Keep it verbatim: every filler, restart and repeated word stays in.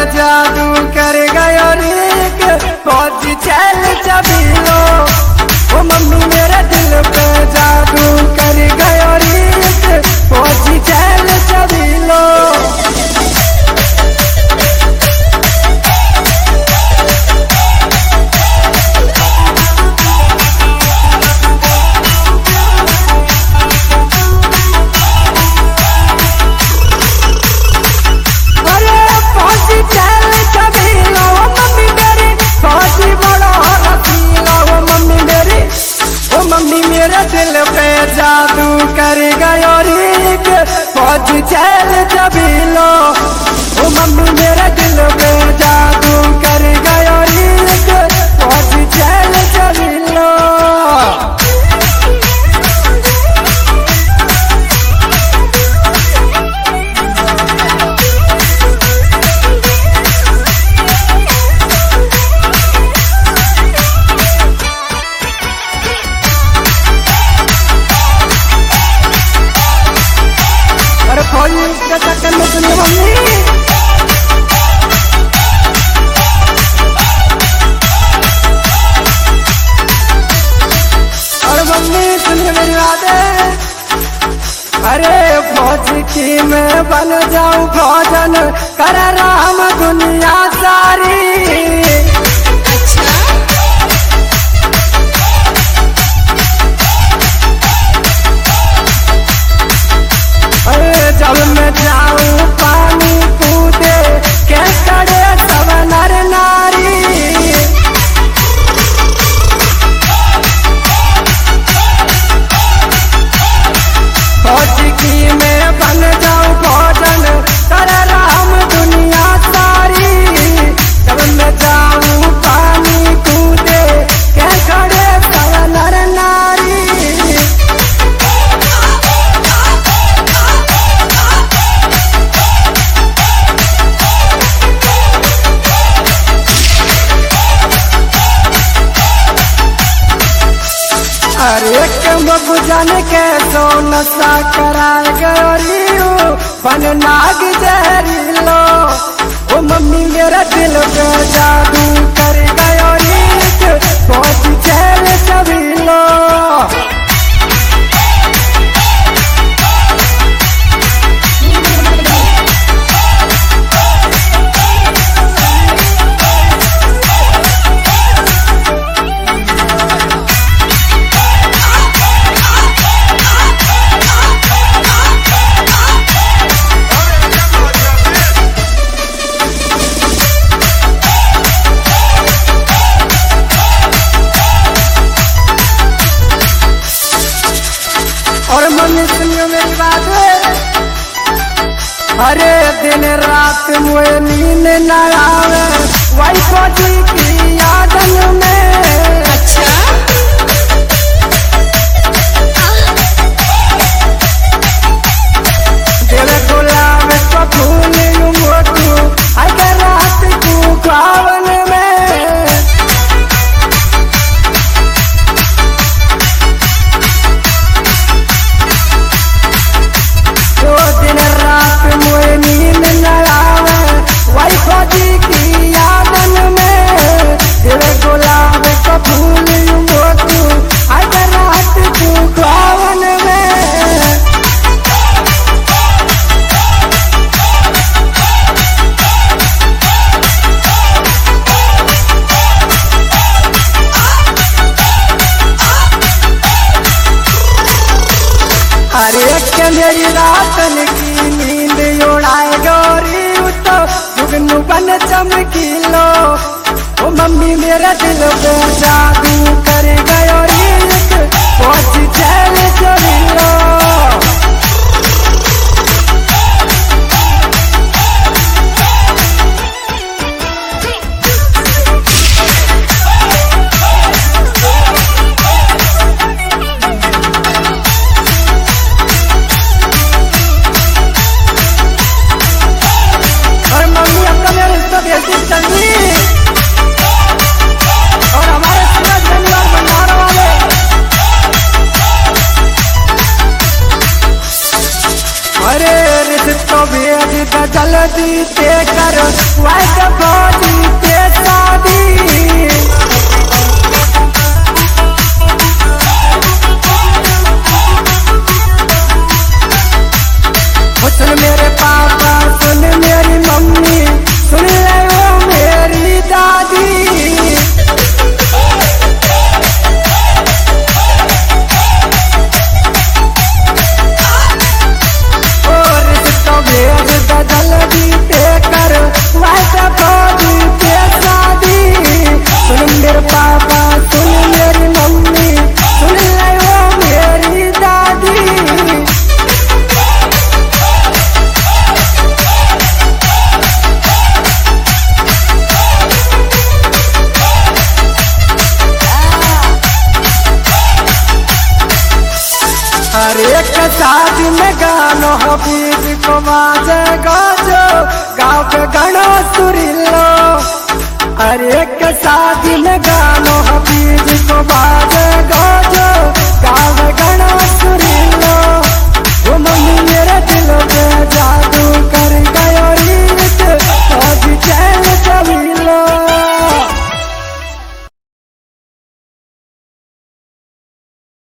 जादू कर गयो रे फौज चल चबीलो। ओ मम्मी मेरे दिल पे जादू कर गयो रे फौज चल चबीलो। दिल पे जादू कर गयो रे फौज चल चबीलो। ओ मम्मी मेरे दिल पे जादू कर गयो रे फौज चल चबीलो। चक्कर में सुनिए मम्मी, और मम्मी सुनिए मेरी बातें। अरे फौज की मैं बन जाऊं फौजन कर राम दुनिया सारी। जब मैं जाऊं पानी कूदे के करे सब नर नारी। फौज की मैं बन जाऊं फौजन कर राम दुनिया सारी। जब मैं जाऊं पानी कूदे के करे सब नर नारी। अरे बबू जाने के सो नशा कराए गयो बन नाग जहरीलो। ओ मम्मी मेरा दिल पे जादू कर गयो रे फौज चल चबीलो। और मम्मी सुनियो मेरी बात, अरे दिन रात मुझे नींद न आवे वही फौजी की यादन में। अच्छा दिल गुलाब को फूल मोटू आके रात को ख्वाबन में। दिन रात मुझे नींद न आवे वही फौजी की यादन में। दिल गुलाब का फूल मोटू आके रात को ख्वाबन में। अरे मेरी रातन की नींद उड़ाए गौरी तो जुगनू बन चमकीलो। ओ मम्मी मेरा दिल पे जादू कर गयो रे फौज चल चबीलो। और हमारे सूरज धन्यवाद भंडारा वाले अरे रिश्तों तो भेज द जल्दी ते कर वाइट भौजी ते शादी। सुन मेरे पापा सुन मेरी मम्मी सुन ले ओ मेरी दादी। और तो भेज द जल्दी ते कर वाइट भौजी ते शादी। सुन मेरे पापा सुन मेरी मम्मी सुन ले ओ मेरी दादी। हर एक शादी में गानो हबीब को बाजे गाजो गाँव के गानो सुरीलो। हर एक शादी में गानो हबीब को बाजे गाजो गाँव